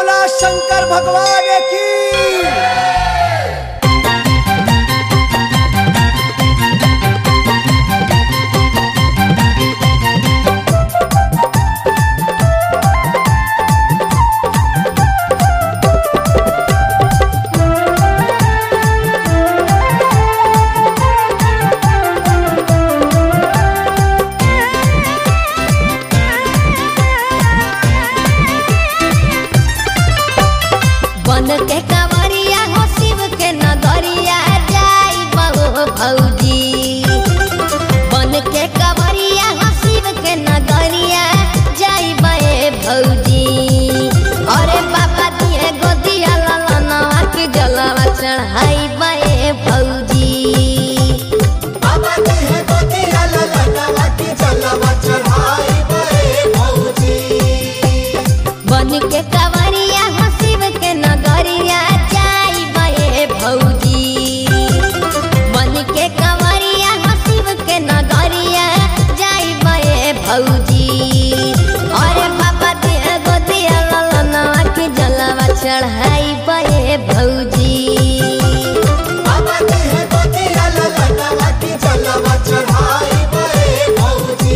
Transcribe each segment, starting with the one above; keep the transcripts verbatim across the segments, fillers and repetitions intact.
बोला शंकर भगवान की। बन के कंवरिया हो शिव के नगरिया जाई बहो भौजी। बन के कंवरिया हो शिव के नगरिया जाई बहे भौजी। अरे बाबा दिए गोदिया ललनवा के जलवा चढ़ाई बहे भौजी। बाबा दिए गोदिया ललनवा के जलवा चढ़ाई बहे भौजी। बन के कंवरिया हो शिव के नगरिया जाई बहे भौजी। बन के कंवरिया हो शिव के नगरिया जाई बहे भौजी। अरे बाबा दिए गोदिया ललनवा के जलवा चढ़ाई बहे भौजी। बाबा दिए गोदिया ललनवा के जलवा चढ़ाई बहे भौजी।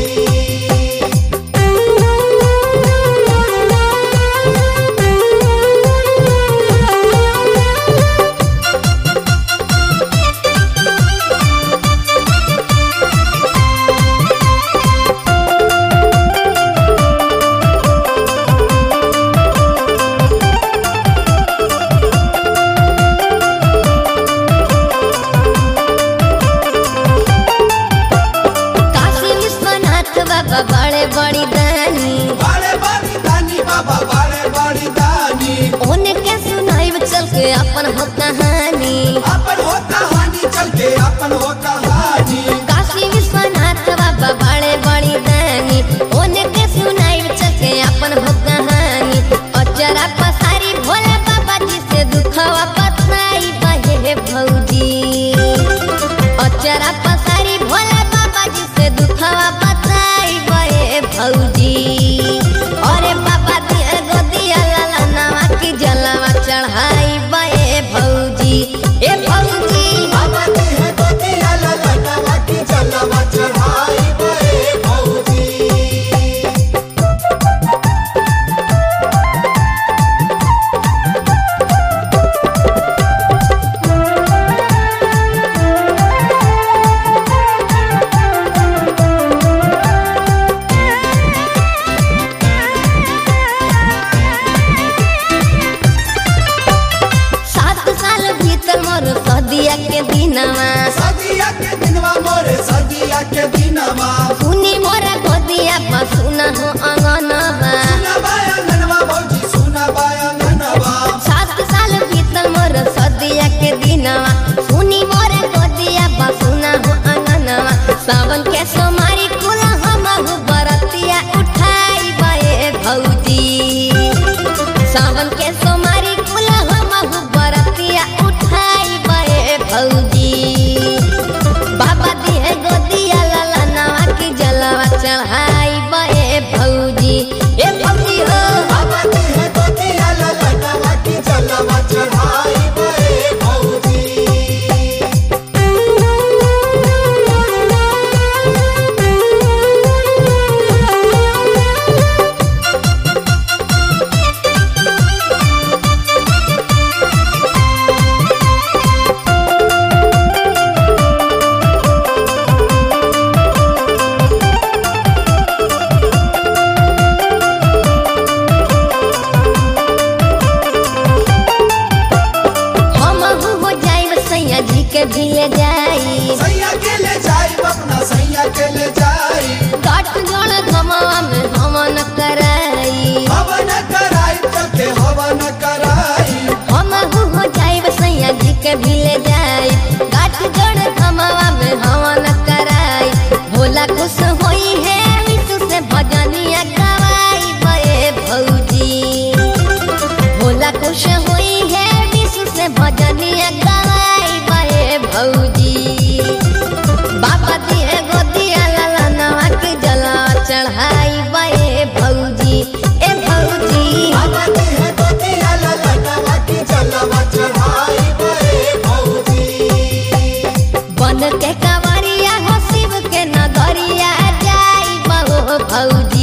काशी विश्वनाथ बाबा बड़े बड़ी दानी। बड़े बड़ी दानी बाबा बड़े बड़ी दानी। उनके सुनाइब चल के अपन हो कहानी। अपन हो कहानी चल के अपन हो कहानी। काशी विश्वनाथ बाबा बड़े बड़ी दानी। उनके सुनाइब चल के अपन हो कहानी। अचरा पसारी भोले बाबा जी से दुखवा पताई बहे भौजी। अचरा पसारी भोले बाबा जी से दुखवा पताई बहे भौजी। अरे बाबा दिए गोदिया ललनवा की जलवा चढ़ाई बहे भौजी। ए भौजी बाबा दिए गोदिया ललनवा के जलवा चढ़ाई बहे भौजी। सात साल भीतर मोर सदिया के दिनवा। सदिया के दिनवा मोरे सदिया के दिनवा। सुनी मोरा गोदिया पर सुना हो अंगनवा। सुना बाया ननवा भौजी सुना बाया ननवा। सात साल भीतर मोर सदिया के दिनवा। सुनी मोरा गोदिया पर सुना हो अंगनवा। सावन के सोमारी कुला हमहु बरतिया उठाई बहे भौजी। सावन के सोमारी कुला हमहु बरतिया उठाई बहे भौजी। बाबा दिए गोदिया ललनवा के भौजी